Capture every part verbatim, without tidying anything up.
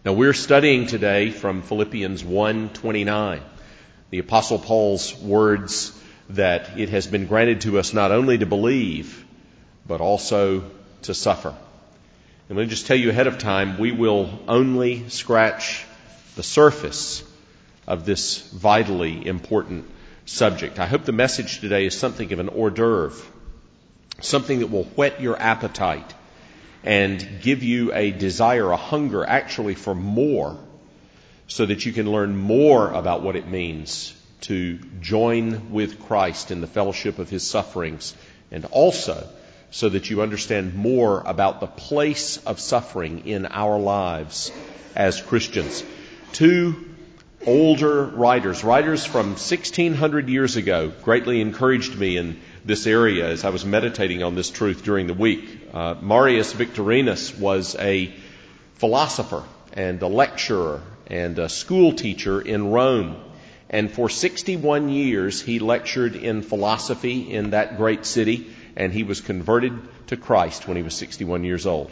Now we're studying today from Philippians one twenty-nine, the Apostle Paul's words that it has been granted to us not only to believe, but also to suffer. And let me just tell you ahead of time, we will only scratch the surface of this vitally important subject. I hope the message today is something of an hors d'oeuvre, something that will whet your appetite and give you a desire, a hunger actually for more, so that you can learn more about what it means to join with Christ in the fellowship of His sufferings, and also so that you understand more about the place of suffering in our lives as Christians. Two older writers, writers from sixteen hundred years ago, greatly encouraged me in this area as I was meditating on this truth during the week. Uh, Marius Victorinus was a philosopher and a lecturer and a school teacher in Rome. And for sixty-one years he lectured in philosophy in that great city, and he was converted to Christ when he was sixty-one years old.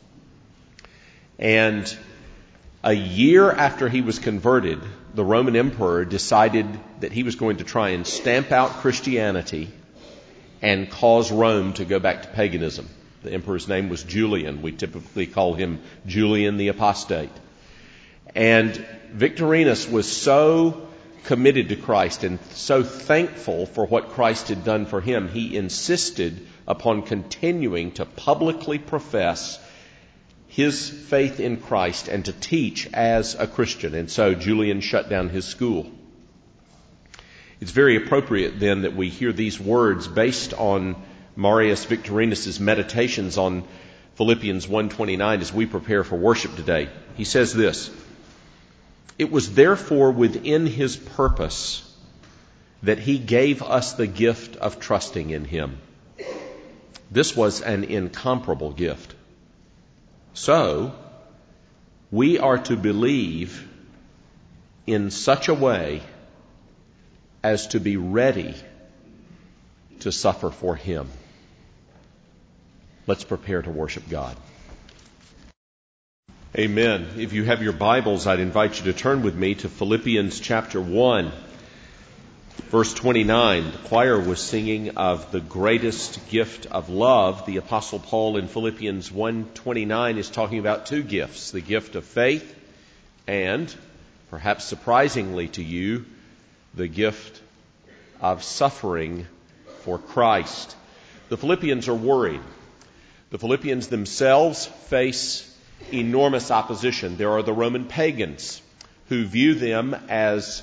And a year after he was converted, the Roman emperor decided that he was going to try and stamp out Christianity and cause Rome to go back to paganism. The emperor's name was Julian. We typically call him Julian the Apostate. And Victorinus was so committed to Christ and so thankful for what Christ had done for him, he insisted upon continuing to publicly profess his faith in Christ and to teach as a Christian. And so Julian shut down his school. It's very appropriate then that we hear these words based on Marius Victorinus' meditations on Philippians one twenty-nine as we prepare for worship today. He says this: "It was therefore within His purpose that He gave us the gift of trusting in Him. This was an incomparable gift. So, we are to believe in such a way as to be ready to suffer for Him." Let's prepare to worship God. Amen. If you have your Bibles, I'd invite you to turn with me to Philippians chapter one, verse twenty-nine. The choir was singing of the greatest gift of love. The Apostle Paul in Philippians one twenty-nine is talking about two gifts, the gift of faith and, perhaps surprisingly to you, the gift of suffering for Christ. The Philippians are worried. The Philippians themselves face enormous opposition. There are the Roman pagans who view them as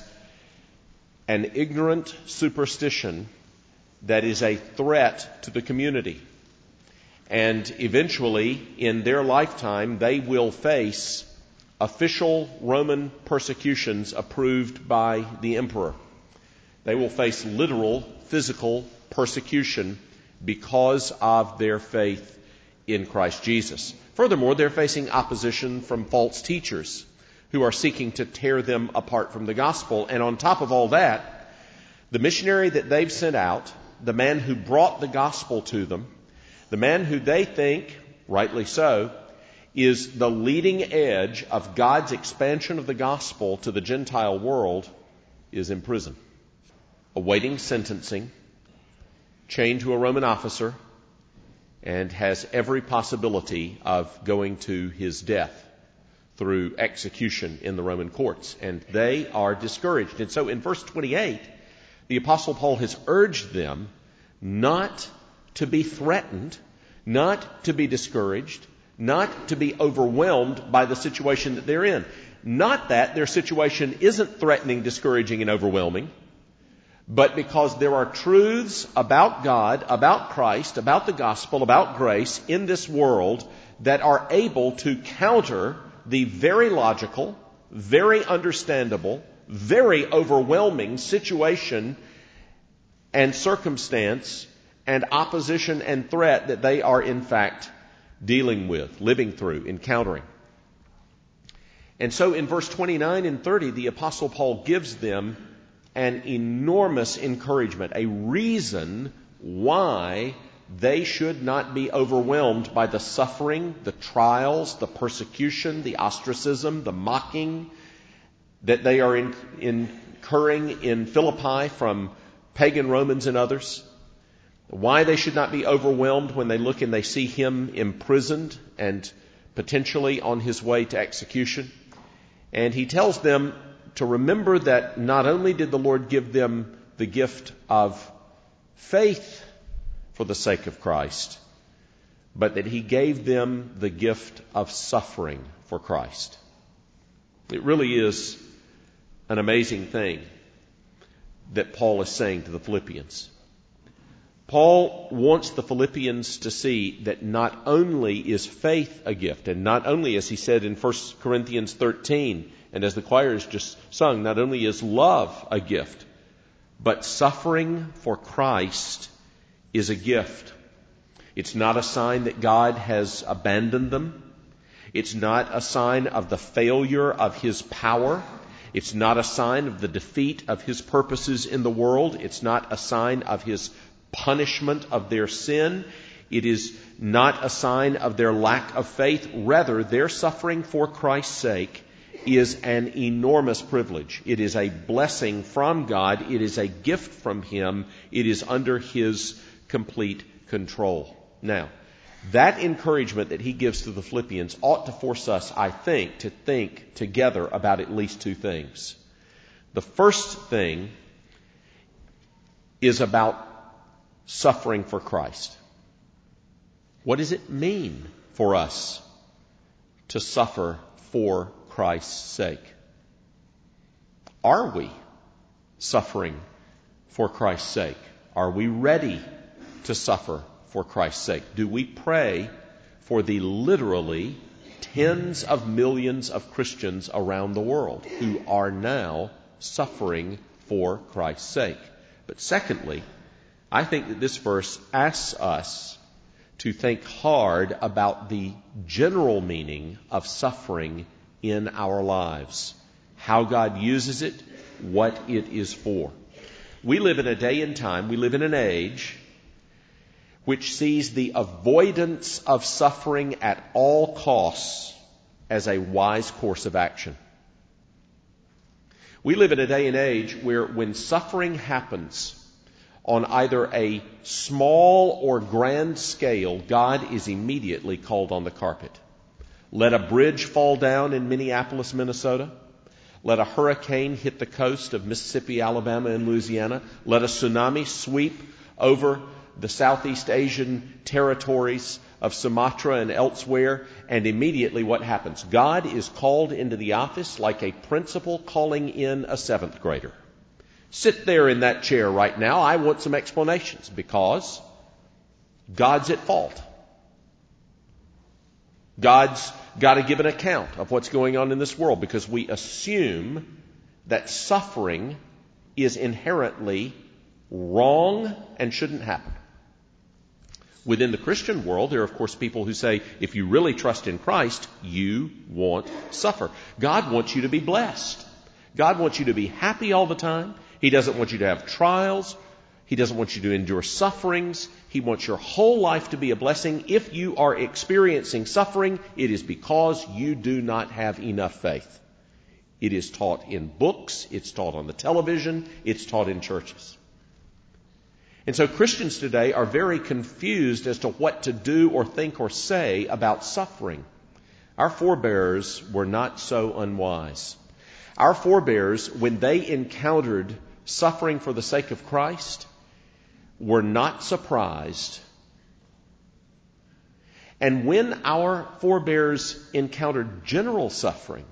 an ignorant superstition that is a threat to the community. And eventually, in their lifetime, they will face official Roman persecutions approved by the emperor. They will face literal, physical persecution because of their faith in Christ Jesus. Furthermore, they're facing opposition from false teachers who are seeking to tear them apart from the gospel. And on top of all that, the missionary that they've sent out, the man who brought the gospel to them, the man who they think, rightly so, is the leading edge of God's expansion of the gospel to the Gentile world, is in prison, awaiting sentencing, chained to a Roman officer, and has every possibility of going to his death through execution in the Roman courts. And they are discouraged. And so in verse twenty-eight, the Apostle Paul has urged them not to be threatened, not to be discouraged, not to be overwhelmed by the situation that they're in. Not that their situation isn't threatening, discouraging, and overwhelming, but because there are truths about God, about Christ, about the gospel, about grace in this world that are able to counter the very logical, very understandable, very overwhelming situation and circumstance and opposition and threat that they are in fact dealing with, living through, encountering. And so in verse twenty-nine and thirty, the Apostle Paul gives them an enormous encouragement, a reason why they should not be overwhelmed by the suffering, the trials, the persecution, the ostracism, the mocking that they are in, incurring in Philippi from pagan Romans and others. Why they should not be overwhelmed when they look and they see him imprisoned and potentially on his way to execution. And he tells them to remember that not only did the Lord give them the gift of faith for the sake of Christ, but that he gave them the gift of suffering for Christ. It really is an amazing thing that Paul is saying to the Philippians. Paul wants the Philippians to see that not only is faith a gift, and not only, as he said in First Corinthians thirteen, and as the choir has just sung, not only is love a gift, but suffering for Christ is a gift. It's not a sign that God has abandoned them. It's not a sign of the failure of his power. It's not a sign of the defeat of his purposes in the world. It's not a sign of his punishment of their sin. It is not a sign of their lack of faith. Rather, their suffering for Christ's sake is an enormous privilege. It is a blessing from God. It is a gift from him. It is under his complete control. Now, that encouragement that he gives to the Philippians ought to force us, I think, to think together about at least two things. The first thing is about suffering for Christ. What does it mean for us to suffer for Christ's sake? Are we suffering for Christ's sake? Are we ready to suffer for Christ's sake? Do we pray for the literally tens of millions of Christians around the world who are now suffering for Christ's sake? But secondly, I think that this verse asks us to think hard about the general meaning of suffering in our lives, how God uses it, what it is for. We live in a day and time, we live in an age which sees the avoidance of suffering at all costs as a wise course of action. We live in a day and age where when suffering happens on either a small or grand scale, God is immediately called on the carpet. Let a bridge fall down in Minneapolis, Minnesota. Let a hurricane hit the coast of Mississippi, Alabama, and Louisiana. Let a tsunami sweep over the Southeast Asian territories of Sumatra and elsewhere, and immediately what happens? God is called into the office like a principal calling in a seventh grader. Sit there in that chair right now. I want some explanations because God's at fault. God's got to give an account of what's going on in this world because we assume that suffering is inherently wrong and shouldn't happen. Within the Christian world, there are, of course, people who say, if you really trust in Christ, you won't suffer. God wants you to be blessed. God wants you to be happy all the time. He doesn't want you to have trials. He doesn't want you to endure sufferings. He wants your whole life to be a blessing. If you are experiencing suffering, it is because you do not have enough faith. It is taught in books. It's taught on the television. It's taught in churches. And so Christians today are very confused as to what to do or think or say about suffering. Our forebears were not so unwise. Our forebears, when they encountered suffering for the sake of Christ, were not surprised. And when our forebears encountered general suffering,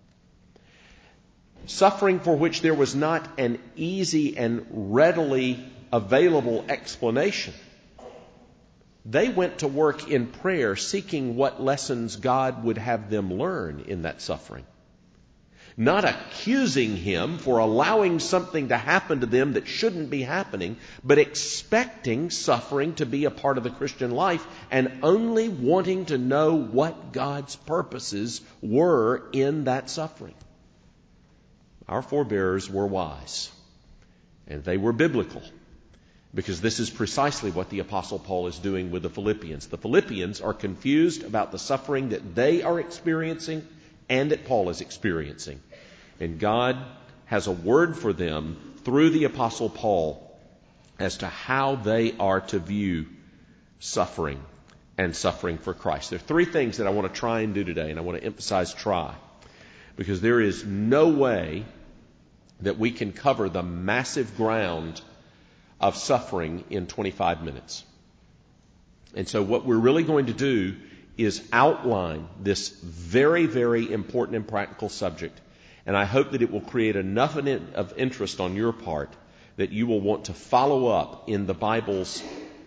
suffering for which there was not an easy and readily available explanation, they went to work in prayer seeking what lessons God would have them learn in that suffering. Not accusing Him for allowing something to happen to them that shouldn't be happening, but expecting suffering to be a part of the Christian life and only wanting to know what God's purposes were in that suffering. Our forebears were wise, and they were biblical. Because this is precisely what the Apostle Paul is doing with the Philippians. The Philippians are confused about the suffering that they are experiencing and that Paul is experiencing. And God has a word for them through the Apostle Paul as to how they are to view suffering and suffering for Christ. There are three things that I want to try and do today, and I want to emphasize try. Because there is no way that we can cover the massive ground of suffering in twenty-five minutes. And so what we're really going to do is outline this very, very important and practical subject. And I hope that it will create enough of interest on your part that you will want to follow up in the Bible's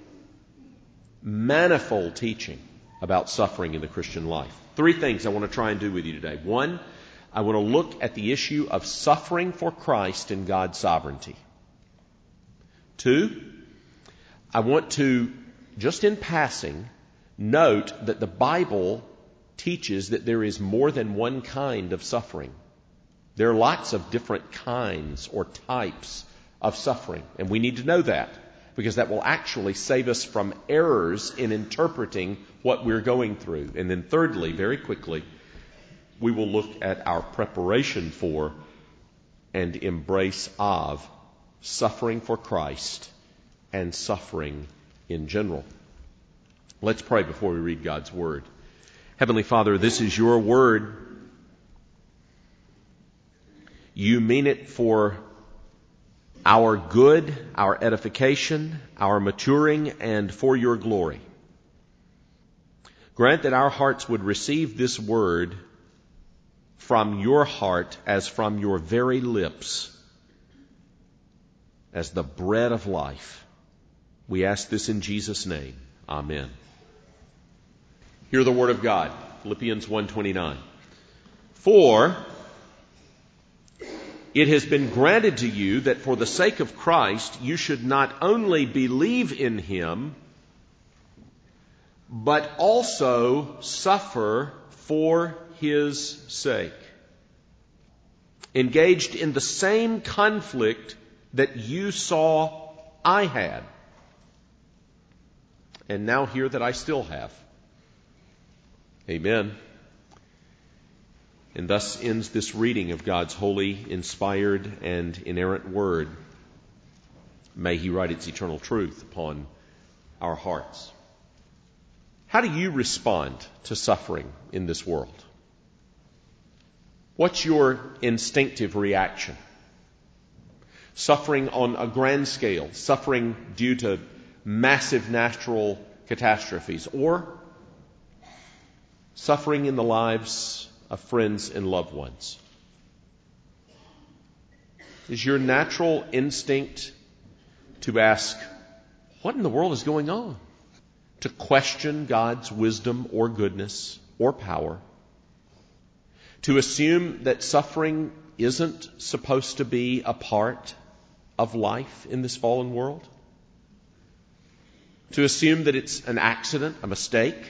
manifold teaching about suffering in the Christian life. Three things I want to try and do with you today. One, I want to look at the issue of suffering for Christ and God's sovereignty. Two, I want to, just in passing, note that the Bible teaches that there is more than one kind of suffering. There are lots of different kinds or types of suffering, and we need to know that, because that will actually save us from errors in interpreting what we're going through. And then thirdly, very quickly, we will look at our preparation for and embrace of suffering for Christ and suffering in general. Let's pray before we read God's Word. Heavenly Father, this is your Word. You mean it for our good, our edification, our maturing, and for your glory. Grant that our hearts would receive this Word from your heart as from your very lips, as the bread of life. We ask this in Jesus' name. Amen. Hear the word of God, Philippians one twenty-nine. For it has been granted to you that for the sake of Christ you should not only believe in him, but also suffer for his sake. Engaged in the same conflict that you saw I had, and now hear that I still have. Amen. And thus ends this reading of God's holy, inspired, and inerrant Word. May He write its eternal truth upon our hearts. How do you respond to suffering in this world? What's your instinctive reaction? Suffering on a grand scale, suffering due to massive natural catastrophes, or suffering in the lives of friends and loved ones. Is your natural instinct to ask, what in the world is going on? To question God's wisdom or goodness or power? To assume that suffering isn't supposed to be a part of life in this fallen world? To assume that it's an accident, a mistake?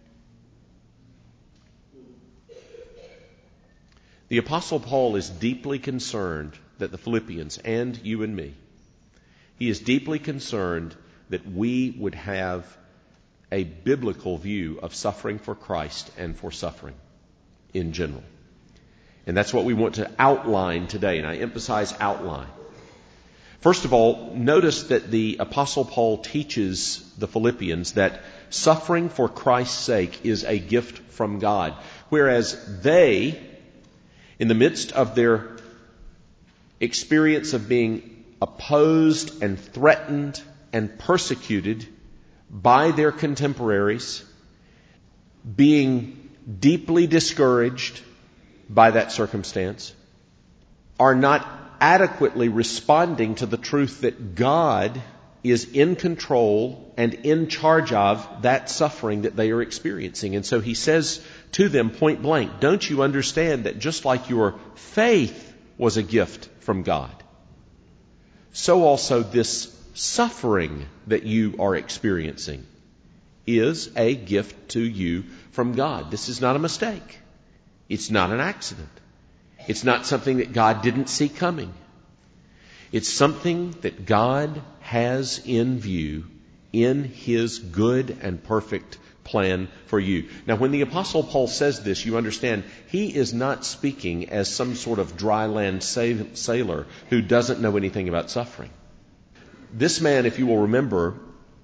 The Apostle Paul is deeply concerned that the Philippians, and you and me, he is deeply concerned that we would have a biblical view of suffering for Christ and for suffering in general. And that's what we want to outline today, and I emphasize outline. First of all, notice that the Apostle Paul teaches the Philippians that suffering for Christ's sake is a gift from God, whereas they, in the midst of their experience of being opposed and threatened and persecuted by their contemporaries, being deeply discouraged by that circumstance, are not adequately responding to the truth that God is in control and in charge of that suffering that they are experiencing. And so he says to them point blank, don't you understand that just like your faith was a gift from God, so also this suffering that you are experiencing is a gift to you from God. This is not a mistake. It's not an accident. It's not something that God didn't see coming. It's something that God has in view in His good and perfect plan for you. Now, when the Apostle Paul says this, you understand he is not speaking as some sort of dry land sailor who doesn't know anything about suffering. This man, if you will remember,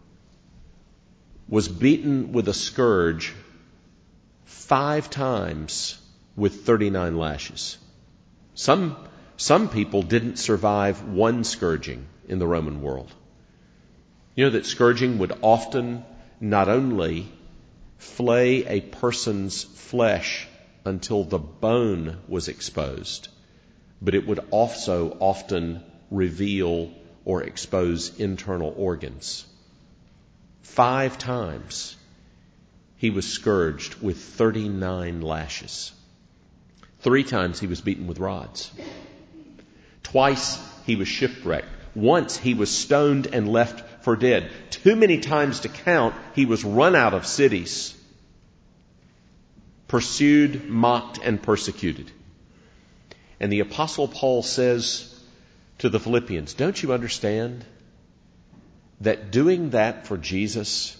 was beaten with a scourge five times with thirty-nine lashes. Some, some people didn't survive one scourging in the Roman world. You know that scourging would often not only flay a person's flesh until the bone was exposed, but it would also often reveal or expose internal organs. Five times he was scourged with thirty-nine lashes. Three times he was beaten with rods. Twice he was shipwrecked. Once he was stoned and left for dead. Too many times to count, he was run out of cities, pursued, mocked, and persecuted. And the Apostle Paul says to the Philippians, don't you understand that doing that for Jesus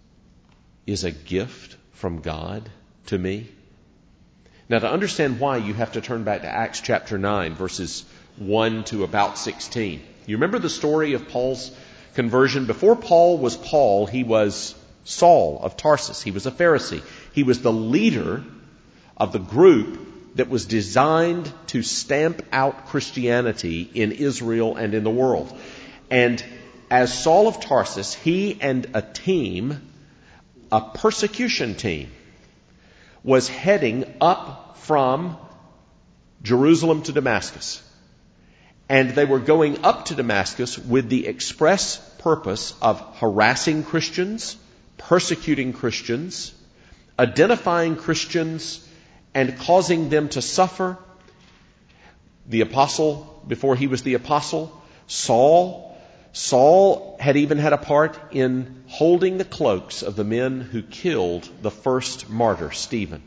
is a gift from God to me? Now, to understand why, you have to turn back to Acts chapter nine, verses one to about sixteen. You remember the story of Paul's conversion? Before Paul was Paul, he was Saul of Tarsus. He was a Pharisee. He was the leader of the group that was designed to stamp out Christianity in Israel and in the world. And as Saul of Tarsus, he and a team, a persecution team, was heading up from Jerusalem to Damascus. And they were going up to Damascus with the express purpose of harassing Christians, persecuting Christians, identifying Christians, and causing them to suffer. The apostle, before he was the apostle, Saul, Saul had even had a part in holding the cloaks of the men who killed the first martyr, Stephen.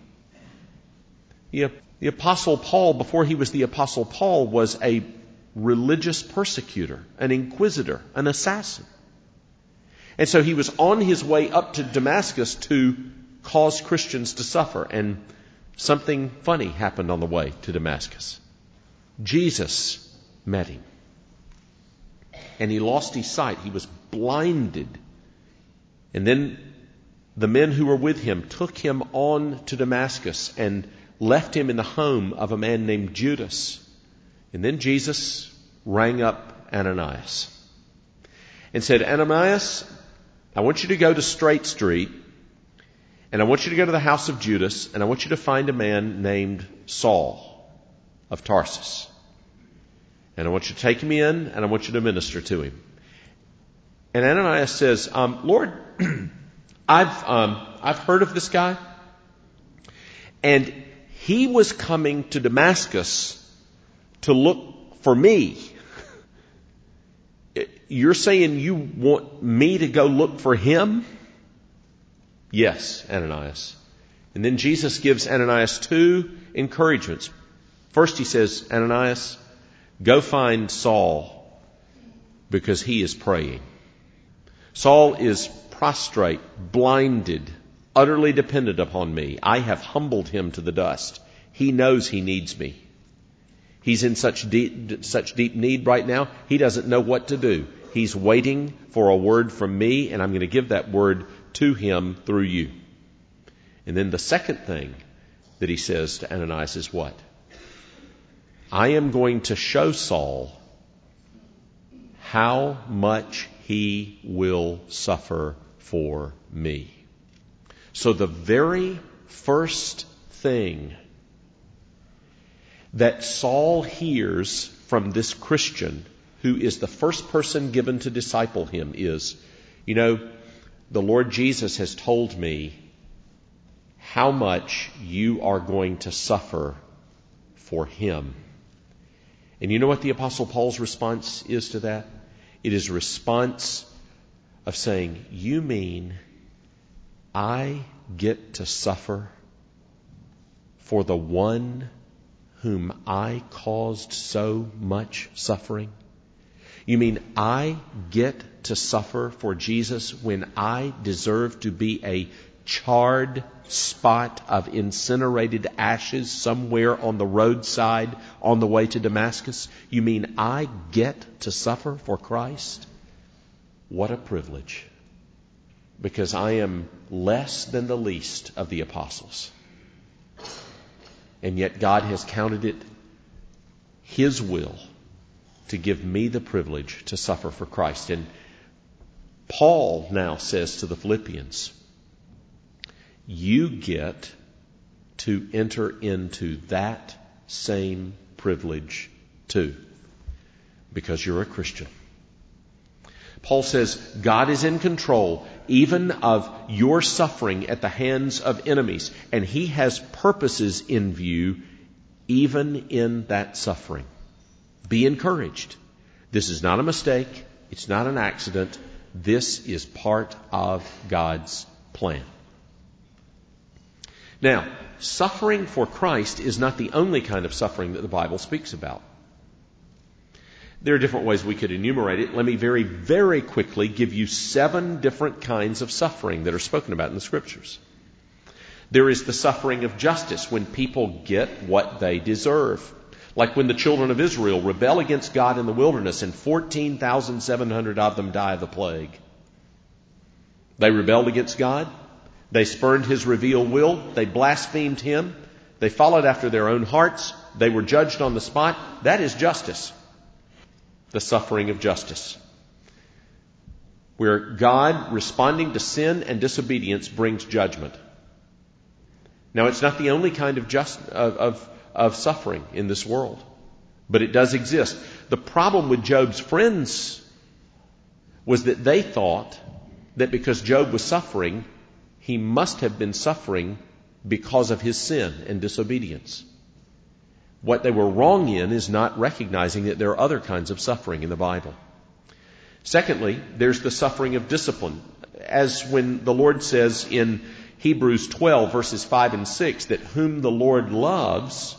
The, the apostle Paul, before he was the apostle Paul, was a religious persecutor, an inquisitor, an assassin. And so he was on his way up to Damascus to cause Christians to suffer. And something funny happened on the way to Damascus. Jesus met him. And he lost his sight. He was blinded. And then the men who were with him took him on to Damascus and left him in the home of a man named Judas. And then Jesus rang up Ananias and said, Ananias, I want you to go to Straight Street, and I want you to go to the house of Judas, and I want you to find a man named Saul of Tarsus. And I want you to take him in, and I want you to minister to him. And Ananias says, um, Lord, I've um, I've heard of this guy, and he was coming to Damascus to look for me. You're saying you want me to go look for him? Yes, Ananias. And then Jesus gives Ananias two encouragements. First he says, Ananias, go find Saul because he is praying. Saul is prostrate, blinded, utterly dependent upon me. I have humbled him to the dust. He knows he needs me. He's in such deep, such deep need right now, he doesn't know what to do. He's waiting for a word from me, and I'm going to give that word to him through you. And then the second thing that he says to Ananias is what? I am going to show Saul how much he will suffer for me. So the very first thing that Saul hears from this Christian, who is the first person given to disciple him, is, you know, the Lord Jesus has told me how much you are going to suffer for him. And you know what the Apostle Paul's response is to that? It is a response of saying, you mean I get to suffer for the one whom I caused so much suffering? You mean I get to suffer for Jesus when I deserve to be a charred spot of incinerated ashes somewhere on the roadside on the way to Damascus? You mean I get to suffer for Christ? What a privilege. Because I am less than the least of the apostles. And yet God has counted it His will to give me the privilege to suffer for Christ. And Paul now says to the Philippians, you get to enter into that same privilege too, because you're a Christian. Paul says God is in control even of your suffering at the hands of enemies, and He has purposes in view even in that suffering. Be encouraged. This is not a mistake. It's not an accident. This is part of God's plan. Now, suffering for Christ is not the only kind of suffering that the Bible speaks about. There are different ways we could enumerate it. Let me very, very quickly give you seven different kinds of suffering that are spoken about in the Scriptures. There is the suffering of justice, when people get what they deserve. Like when the children of Israel rebel against God in the wilderness and fourteen thousand seven hundred of them die of the plague. They rebelled against God. They spurned His revealed will. They blasphemed Him. They followed after their own hearts. They were judged on the spot. That is justice. The suffering of justice. Where God, responding to sin and disobedience, brings judgment. Now, it's not the only kind of just of, of, of suffering in this world, but it does exist. The problem with Job's friends was that they thought that because Job was suffering, he must have been suffering because of his sin and disobedience. What they were wrong in is not recognizing that there are other kinds of suffering in the Bible. Secondly, there's the suffering of discipline. As when the Lord says in Hebrews twelve, verses five and six, that whom the Lord loves,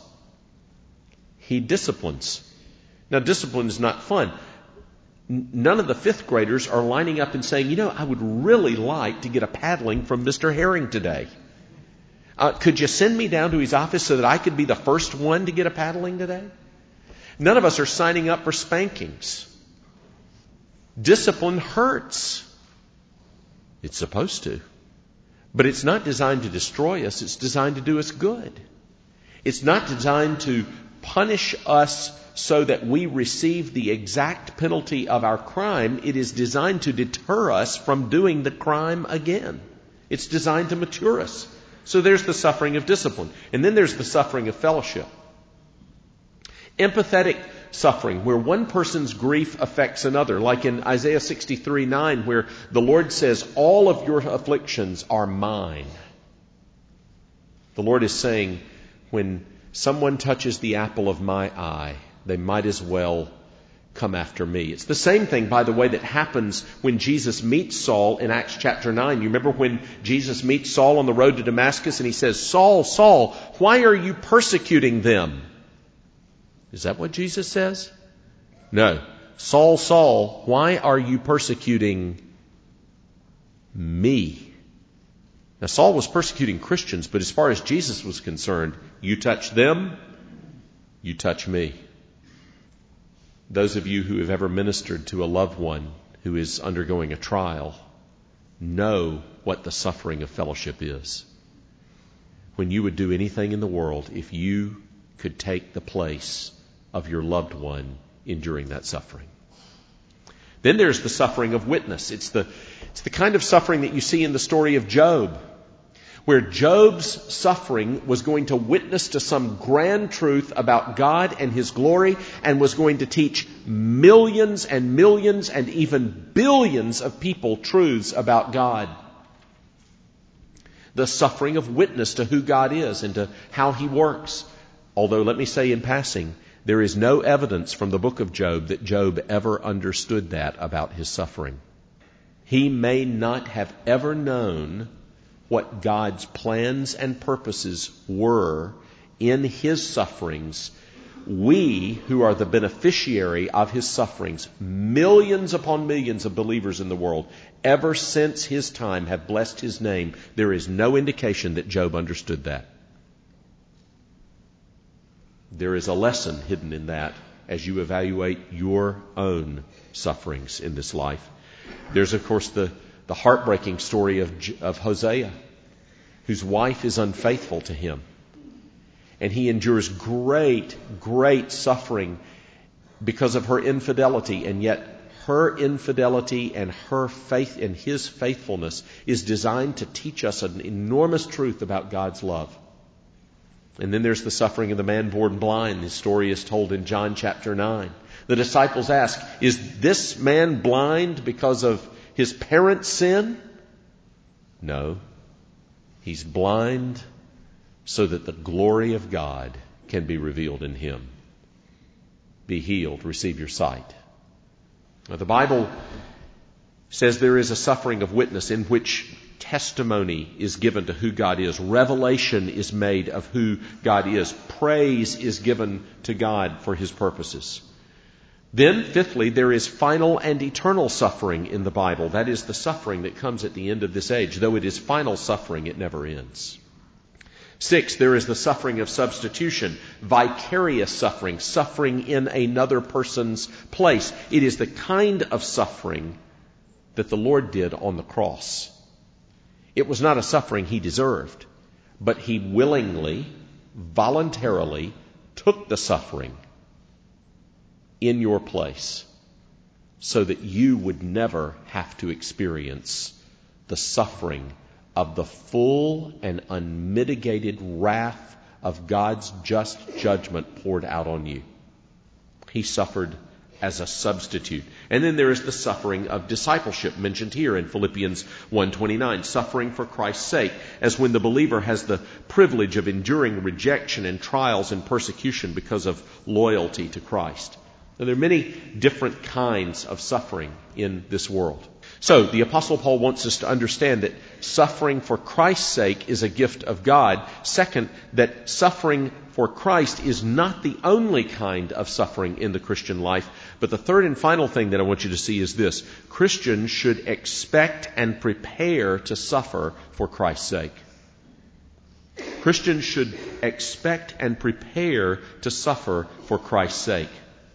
He disciplines. Now, discipline is not fun. None of the fifth graders are lining up and saying, you know, I would really like to get a paddling from Mister Herring today. Uh, could you send me down to his office so that I could be the first one to get a paddling today? None of us are signing up for spankings. Discipline hurts. It's supposed to. But it's not designed to destroy us. It's designed to do us good. It's not designed to punish us so that we receive the exact penalty of our crime. It is designed to deter us from doing the crime again. It's designed to mature us. So there's the suffering of discipline. And then there's the suffering of fellowship. Empathetic suffering, where one person's grief affects another, like in Isaiah sixty-three nine, where the Lord says, all of your afflictions are mine. The Lord is saying, when someone touches the apple of my eye, they might as well come after me. It's the same thing, by the way, that happens when Jesus meets Saul in Acts chapter nine. You remember when Jesus meets Saul on the road to Damascus and he says, Saul, Saul, why are you persecuting them? Is that what Jesus says? No. Saul, Saul, why are you persecuting me? Now, Saul was persecuting Christians, but as far as Jesus was concerned, you touch them, you touch me. Those of you who have ever ministered to a loved one who is undergoing a trial know what the suffering of fellowship is. When you would do anything in the world if you could take the place of your loved one enduring that suffering. Then there's the suffering of witness. It's the, it's the kind of suffering that you see in the story of Job, where Job's suffering was going to witness to some grand truth about God and His glory, and was going to teach millions and millions and even billions of people truths about God. The suffering of witness to who God is and to how He works. Although, let me say in passing, there is no evidence from the book of Job that Job ever understood that about his suffering. He may not have ever known what God's plans and purposes were in his sufferings we who are the beneficiary of his sufferings, millions upon millions of believers in the world, ever since his time have blessed his name. There is no indication that Job understood that. There is a lesson hidden in that as you evaluate your own sufferings in this life. There's, of course, the, the heartbreaking story of, of Hosea, whose wife is unfaithful to him. And he endures great, great suffering because of her infidelity. And yet her infidelity and her faith and his faithfulness is designed to teach us an enormous truth about God's love. And then there's the suffering of the man born blind. The story is told in John chapter nine. The disciples ask, is this man blind because of his parents' sin? No. He's blind so that the glory of God can be revealed in him. Be healed, receive your sight. Now, the Bible says there is a suffering of witness in which testimony is given to who God is. Revelation is made of who God is. Praise is given to God for his purposes. Then, fifthly, there is final and eternal suffering in the Bible. That is the suffering that comes at the end of this age. Though it is final suffering, it never ends. Six, there is the suffering of substitution, vicarious suffering, suffering in another person's place. It is the kind of suffering that the Lord did on the cross. It was not a suffering he deserved, but he willingly, voluntarily took the suffering in your place so that you would never have to experience the suffering of the full and unmitigated wrath of God's just judgment poured out on you. He suffered as a substitute. And then there is the suffering of discipleship mentioned here in Philippians one twenty-nine, suffering for Christ's sake, as when the believer has the privilege of enduring rejection and trials and persecution because of loyalty to Christ. Now, there are many different kinds of suffering in this world. So, the Apostle Paul wants us to understand that suffering for Christ's sake is a gift of God. Second, that suffering for Christ is not the only kind of suffering in the Christian life. But the third and final thing that I want you to see is this. Christians should expect and prepare to suffer for Christ's sake. Christians should expect and prepare to suffer for Christ's sake.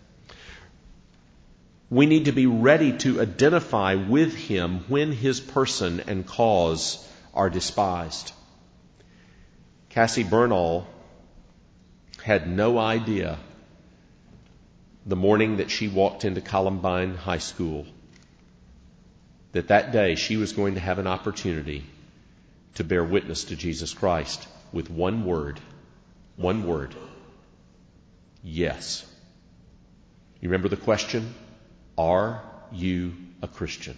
We need to be ready to identify with him when his person and cause are despised. Cassie Bernal had no idea the morning that she walked into Columbine High School that that day she was going to have an opportunity to bear witness to Jesus Christ with one word. One word. Yes. You remember the question? Are you a Christian?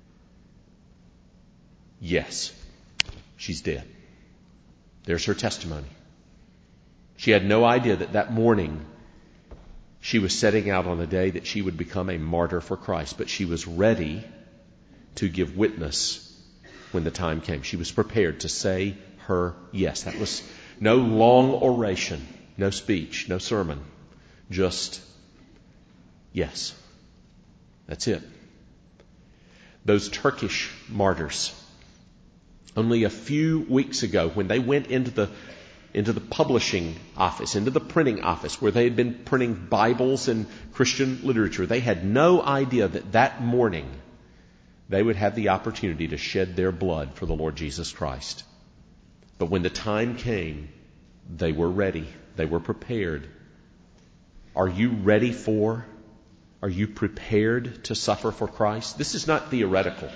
Yes. She's dead. There's her testimony. She had no idea that that morning she was setting out on a day that she would become a martyr for Christ, but she was ready to give witness when the time came. She was prepared to say her yes. That was no long oration, no speech, no sermon, just yes. That's it. Those Turkish martyrs, only a few weeks ago, when they went into the into the publishing office, into the printing office, where they had been printing Bibles and Christian literature, they had no idea that that morning they would have the opportunity to shed their blood for the Lord Jesus Christ. But when the time came, they were ready. They were prepared. Are you ready for Are you prepared to suffer for Christ? This is not theoretical.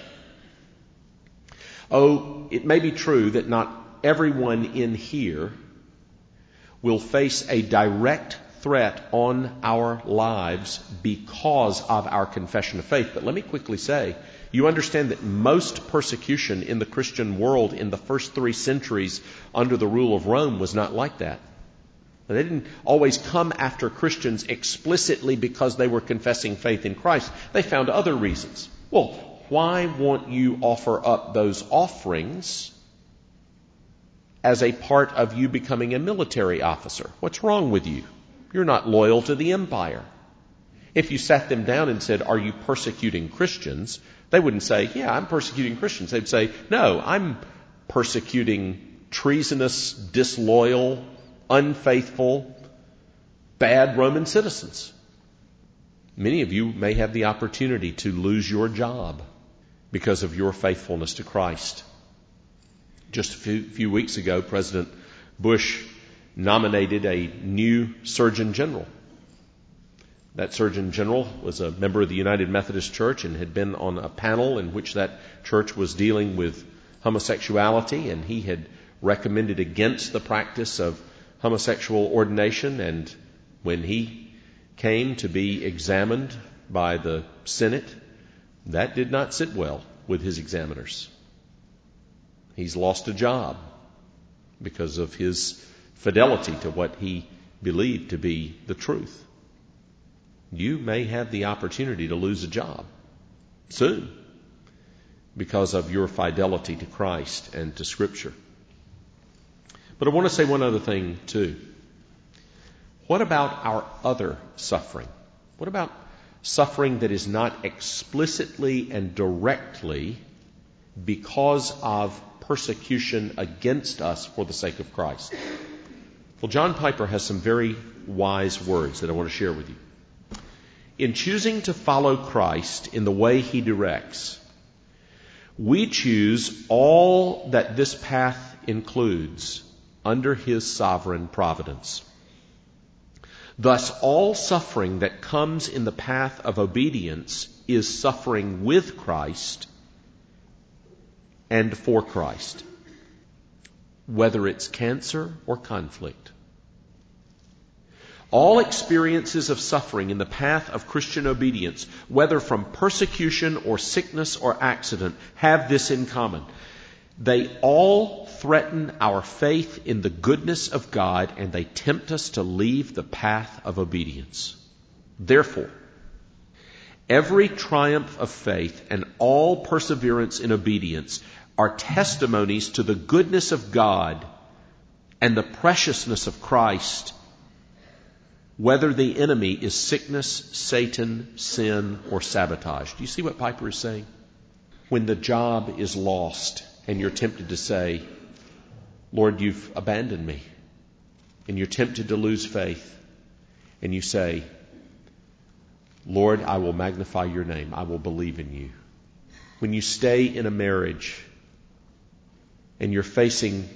Oh, it may be true that not everyone in here will face a direct threat on our lives because of our confession of faith. But let me quickly say, you understand that most persecution in the Christian world in the first three centuries under the rule of Rome was not like that. They didn't always come after Christians explicitly because they were confessing faith in Christ. They found other reasons. Well, why won't you offer up those offerings as a part of you becoming a military officer? What's wrong with you? You're not loyal to the empire. If you sat them down and said, are you persecuting Christians? They wouldn't say, yeah, I'm persecuting Christians. They'd say, no, I'm persecuting treasonous, disloyal, unfaithful, bad Roman citizens. Many of you may have the opportunity to lose your job because of your faithfulness to Christ. Just a few, few weeks ago, President Bush nominated a new Surgeon General. That Surgeon General was a member of the United Methodist Church and had been on a panel in which that church was dealing with homosexuality, and he had recommended against the practice of homosexual ordination. And when he came to be examined by the Senate, that did not sit well with his examiners. He's lost a job because of his fidelity to what he believed to be the truth. You may have the opportunity to lose a job soon because of your fidelity to Christ and to Scripture. But I want to say one other thing too. What about our other suffering? What about suffering that is not explicitly and directly because of persecution against us for the sake of Christ? Well, John Piper has some very wise words that I want to share with you. In choosing to follow Christ in the way He directs, we choose all that this path includes under His sovereign providence. Thus, all suffering that comes in the path of obedience is suffering with Christ and for Christ, whether it's cancer or conflict. All experiences of suffering in the path of Christian obedience, whether from persecution or sickness or accident, have this in common. They all threaten our faith in the goodness of God, and they tempt us to leave the path of obedience. Therefore, every triumph of faith and all perseverance in obedience are testimonies to the goodness of God and the preciousness of Christ, whether the enemy is sickness, Satan, sin, or sabotage. Do you see what Piper is saying? When the job is lost and you're tempted to say, Lord, you've abandoned me, and you're tempted to lose faith, and you say, Lord, I will magnify your name. I will believe in you. When you stay in a marriage and you're facing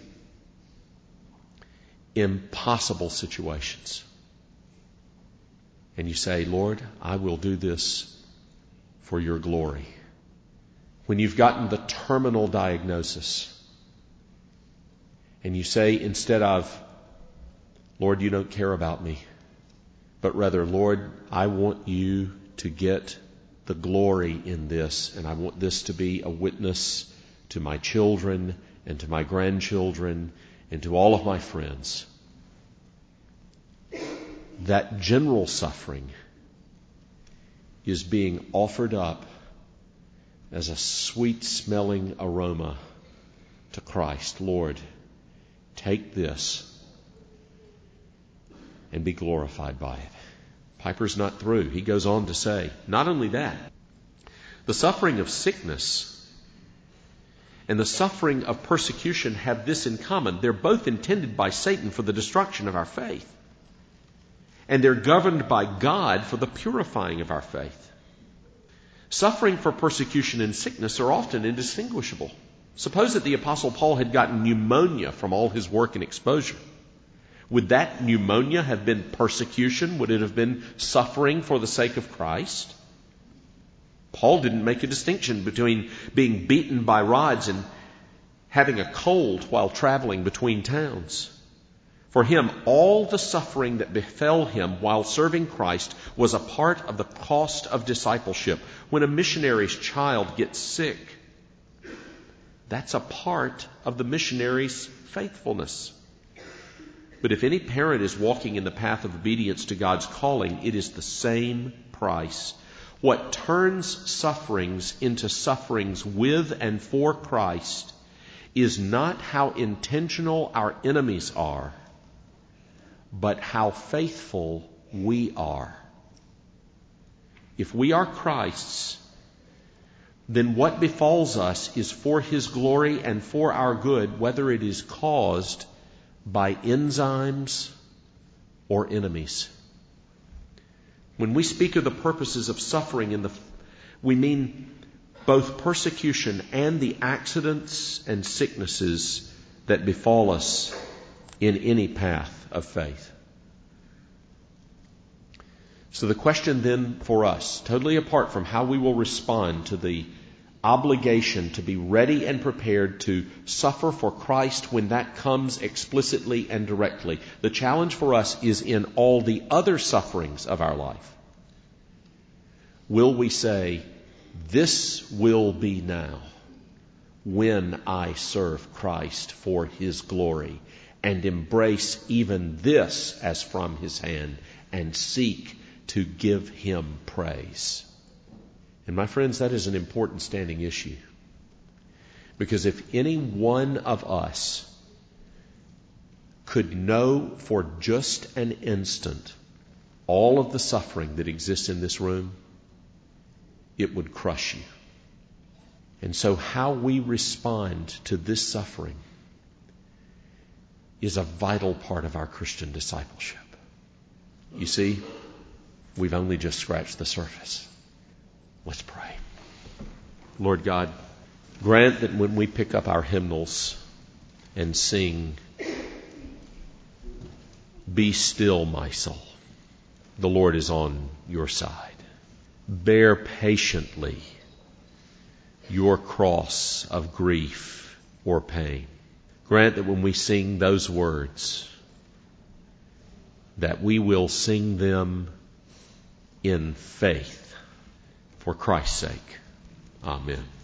impossible situations, and you say, Lord, I will do this for your glory. When you've gotten the terminal diagnosis, and you say, instead of, Lord, you don't care about me, but rather, Lord, I want you to get the glory in this, and I want this to be a witness to my children and to my grandchildren and to all of my friends. That general suffering is being offered up as a sweet-smelling aroma to Christ. Lord, take this and be glorified by it. Piper's not through. He goes on to say, not only that, the suffering of sickness and the suffering of persecution have this in common. They're both intended by Satan for the destruction of our faith. And they're governed by God for the purifying of our faith. Suffering for persecution and sickness are often indistinguishable. Suppose that the Apostle Paul had gotten pneumonia from all his work and exposure. Would that pneumonia have been persecution? Would it have been suffering for the sake of Christ? Paul didn't make a distinction between being beaten by rods and having a cold while traveling between towns. For him, all the suffering that befell him while serving Christ was a part of the cost of discipleship. When a missionary's child gets sick, that's a part of the missionary's faithfulness. But if any parent is walking in the path of obedience to God's calling, it is the same price. What turns sufferings into sufferings with and for Christ is not how intentional our enemies are, but how faithful we are. If we are Christ's, then what befalls us is for His glory and for our good, whether it is caused by enzymes or enemies. When we speak of the purposes of suffering in the, we mean both persecution and the accidents and sicknesses that befall us in any path of faith. So the question then for us, totally apart from how we will respond to the obligation to be ready and prepared to suffer for Christ when that comes explicitly and directly, the challenge for us is in all the other sufferings of our life. Will we say, this will be now when I serve Christ for His glory, and embrace even this as from His hand and seek to give Him praise? And my friends, that is an important standing issue. Because if any one of us could know for just an instant all of the suffering that exists in this room, it would crush you. And so how we respond to this suffering is a vital part of our Christian discipleship. You see, we've only just scratched the surface. Let's pray. Lord God, grant that when we pick up our hymnals and sing, "Be still, my soul," the Lord is on your side. Bear patiently your cross of grief or pain. Grant that when we sing those words, that we will sing them in faith for Christ's sake. Amen.